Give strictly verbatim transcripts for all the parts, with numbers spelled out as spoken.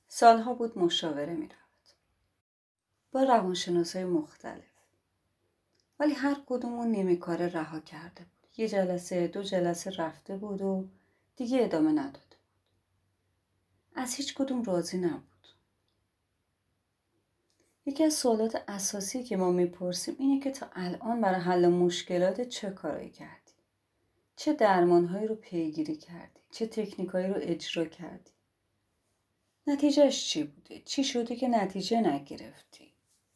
سالها بود مشاوره می‌رفت با روانشناسای مختلف، ولی هر کدومون نیمه کاره رها کرده بود. یه جلسه دو جلسه رفته بود و دیگه ادامه نداده بود. از هیچ کدوم راضی نبود. یکی از سوالات اساسی که ما میپرسیم اینه که تا الان برای حل مشکلات چه کارایی کردی؟ چه درمانهایی رو پیگیری کردی؟ چه تکنیکایی رو اجرا کردی؟ نتیجهش چی بوده؟ چی شده که نتیجه نگرفتی؟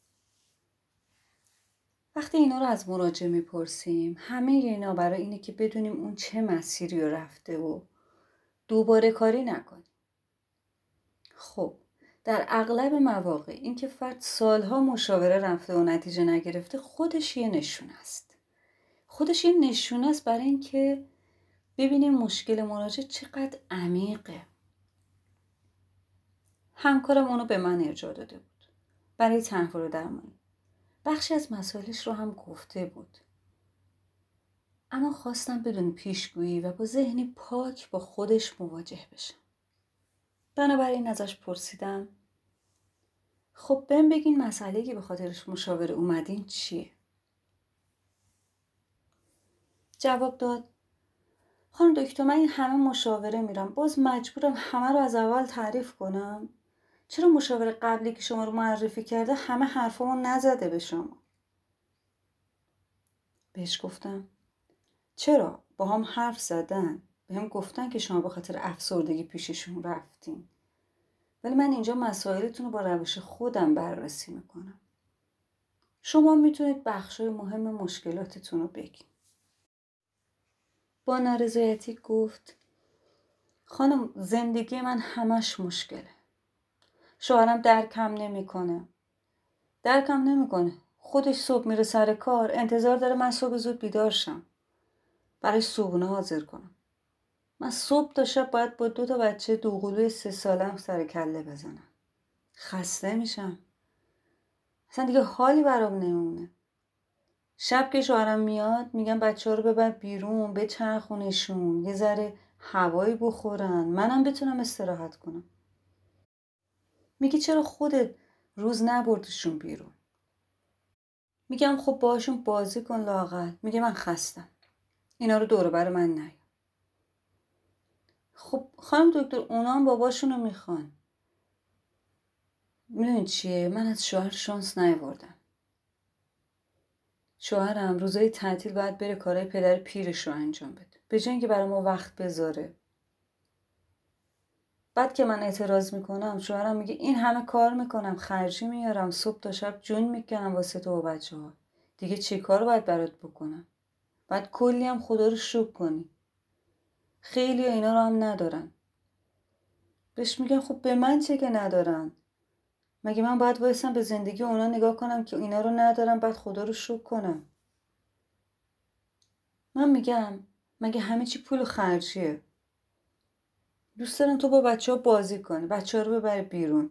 وقتی اینا رو از مراجع میپرسیم، همه اینا برای اینه که بدونیم اون چه مسیری رو رفته و دوباره کاری نکنیم. خب در اغلب مواقع این که فرد سالها مشاوره رفته و نتیجه نگرفته خودش یه نشونه است. خودش یه نشونه است برای اینکه ببینیم مشکل مراجع چقدر عمیقه. همکارم اونو به من ارجاع داده بود برای تحول درمانی. بخشی از مسائلش رو هم گفته بود، اما خواستم بدون پیشگویی و با ذهنی پاک با خودش مواجه بشم. بنابراین ازش پرسیدم خب بهم بگین مسئله‌ای که به خاطرش مشاوره اومدین چیه؟ جواب داد خانم دکتر، من این همه مشاوره میرم، باز مجبورم همه رو از اول تعریف کنم. چرا مشاور قبلی که شما رو معرفی کرده همه حرفامو نزده به شما؟ بهش گفتم چرا؟ با هم حرف زدن، به هم گفتن که شما به خاطر افسردگی پیششون رفتین، ولی من اینجا مسائلتون رو با روش خودم بررسی میکنم. شما میتونید بخشای مهم مشکلاتتون رو بگین. با نارضایتی گفت خانم، زندگی من همش مشکله. شوهرم درکم نمیکنه. درکم نمیکنه. خودش صبح میره سر کار، انتظار داره من صبح زود بیدار شم، برای صبحونه حاضر کنم. من صبح تا شب باید با دو تا بچه دوقلوی سه سالم سر کله بزنم. خسته میشم. اصلا دیگه حالی برام نمونه. شب که شوهرم میاد میگم بچه ها رو ببر بیرون، بچرخونشون، یه ذره هوایی بخورن، منم بتونم استراحت کنم. میگه چرا خودت روز نبردشون بیرون؟ میگم خب باشون بازی کن لااقل. میگه من خستم، اینا رو دور بر من نیا. خب خانم دکتر، اونا هم باباشونو میخوان. میدونی چیه؟ من از شوهر شانس نیاوردم. شوهرم روزای تعطیل باید بره کارهای پدر پیرش رو انجام بده، به جای اینکه برای ما وقت بذاره. بعد که من اعتراض میکنم شوهرم میگه این همه کار میکنم، خرجی میارم، صبح تا شب جون میکنم واسه تو و بچه ها، دیگه چی کار باید برات بکنم؟ بعد کلی هم خدا رو شکر کنی. خیلی اینا رو هم ندارن. بهش میگم خب به من چه که ندارن؟ مگه من باید وایسم به زندگی اونا نگاه کنم که اینا رو ندارم بعد خدا رو شکر کنم؟ من میگم مگه همه چی پول و خرجیه؟ دوست دارم تو با بچه ها بازی کنی، بچه ها رو ببری بیرون.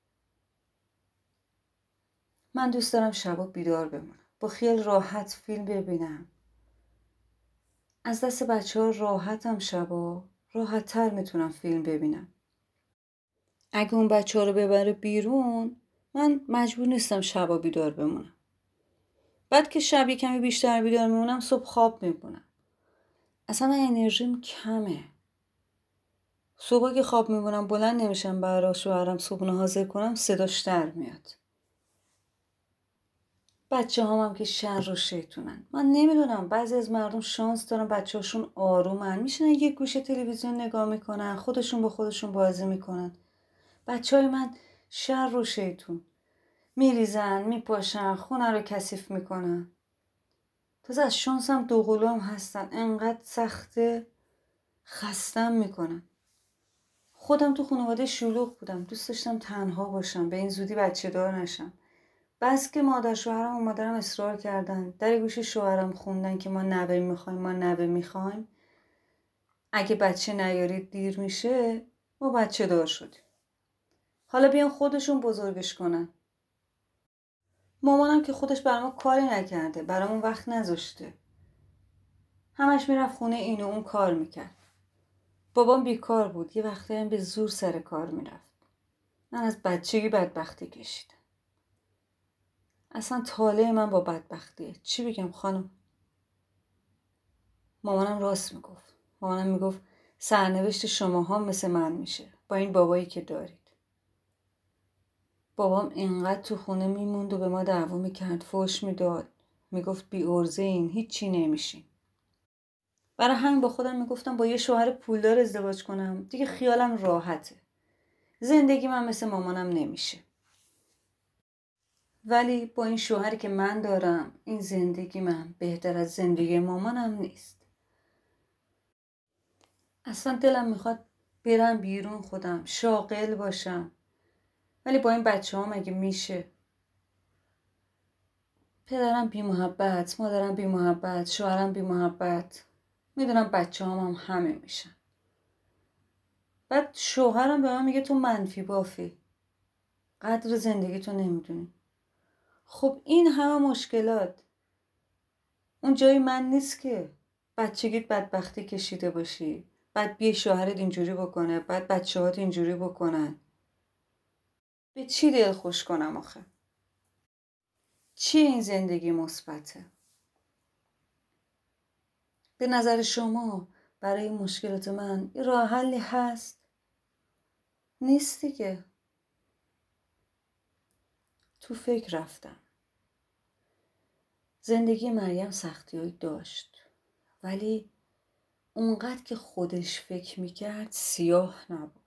من دوست دارم شبا بیدار بمونم، با خیال راحت فیلم ببینم. از دست بچه ها راحتم، شبا راحت تر میتونم فیلم ببینم. اگه اون بچه ها رو ببره بیرون من مجبور نیستم شبا بیدار بمونم. بعد که شب کمی بیشتر بیدار میمونم صبح خواب میمونم. اصلا من انرژیم کمه. صبح که خواب میمونم بلند نمیشم برای شوهرم صبحونه حاضر کنم، صداش در میاد. بچه هم, هم که شر و شیطونن. من نمیدونم، بعضی از مردم شانس دارن بچه هاشون آرومن، میشنن یک گوشه تلویزیون نگاه میکنن، خودشون با خودشون بازی میکنن. بچه های من شر و شیطون میریزن، میپاشن، خونه رو کثیف میکنن. تازه از شانس هم دوقلو هم هستن، انقدر سخته خستم میکنن. خودم تو خانواده شلوغ بودم، دوست داشتم تنها باشم، به این زودی بچه دار نشم. بس که مادر شوهرم و مادرم اصرار کردن، در گوش شوهرم خوندن که ما نوه میخوایم، ما نوه میخوایم، اگه بچه نیارید دیر میشه، ما بچه دار شدیم. حالا بیان خودشون بزرگش کنن. مامانم که خودش برام کاری نکرده، برامون وقت نذاشته، همش میرفت خونه این و اون کار میکرد. بابام بیکار بود، یه وقتی هم به زور سر کار میرفت. من از بچگی بدبختی کشیدم. اصلا طالع من با بدبختیه. چی بگم خانم؟ مامانم راست میگفت. مامانم میگفت سرنوشت شماها مثل من میشه با این بابایی که دارید. بابام اینقدر تو خونه میموند و به ما دعوا میکرد، فحش میداد، میگفت بی ارزه این، هیچی نمیشین. برای همین با خودم میگفتم با یه شوهر پولدار ازدواج کنم دیگه خیالم راحته. زندگی من مثل مامانم نمیشه. ولی با این شوهری که من دارم این زندگی من بهتر از زندگی مامانم نیست. اصلا دلم میخواد برم بیرون، خودم شاغل باشم، ولی با این بچه ها مگه میشه؟ پدرم بی محبت، مادرم بی محبت، شوهرم بی محبت. میدونم بچه هم, هم همه میشن. بعد شوهرم به من میگه تو منفی بافی، قدر زندگی تو نمیدونی. خب این همه مشکلات اون جای من نیست که بچگیت بدبختی کشیده باشی، بعد بیه شوهرت اینجوری بکنه، بعد بچه هات اینجوری بکنن. به چی دل خوش کنم آخه؟ چی این زندگی مثبته؟ به نظر شما برای مشکلات من یه راه حلی هست؟ نیست دیگه. تو فکر رفتم. زندگی مریم سختی‌هایی داشت، ولی اونقدر که خودش فکر میکرد سیاه نبود.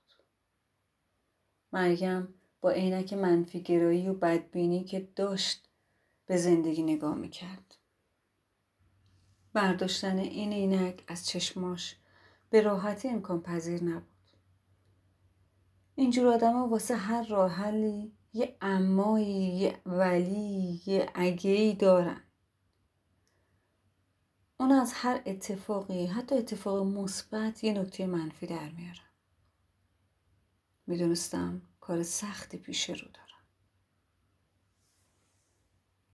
مریم با عینک منفی گرایی و بدبینی که داشت به زندگی نگاه میکرد. برداشتن این عینک از چشماش به راحتی امکان پذیر نبود. اینجور آدم ها واسه هر راه حلی یه امایی، یه ولی، یه اگه‌ای دارن. اون از هر اتفاقی، حتی اتفاق مثبت، یه نکته منفی در میارن. میدونستم کار سختی پیش رو دارم.